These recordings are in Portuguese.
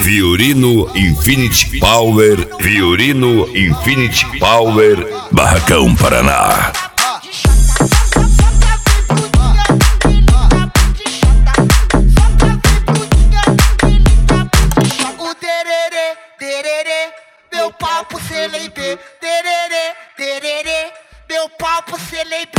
Fiorino Infinity Power, Fiorino Infinity Power, Barracão, Paraná. O tererê, tererê, meu pau pro CLB, tererê, tererê, meu pau pro CLB.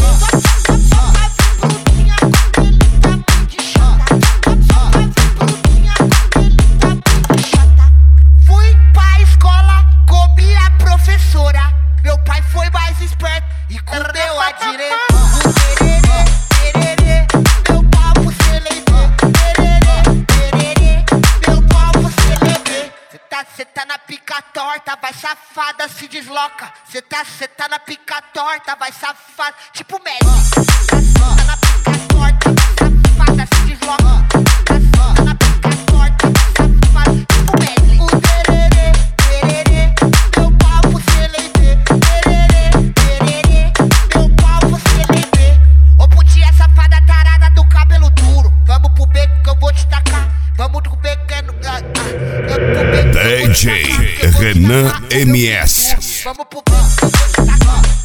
Fui pra escola, comi a professora. Meu pai foi mais esperto e comeu a direita. O tererê, tererê, meu pau pro CLB, tererê, tererê, meu pau pro CLB. Cê tá na pica torta, vai safada, se desloca. Cê tá na pica torta, vai safada, tipo Messi. Tá na pica torta, vai safada, se desloca. Tá na pica torta, vai safada, tipo Messi. O tererê, tererê, meu pau pro CLB. Tererê, tererê, meu pau pro CLB. Ô putinha safada tarada do cabelo duro, vamos pro beco que eu vou te tacar. Vamos pro beco que DJ Renan MS. Vamos pro beco que eu vou te tacar.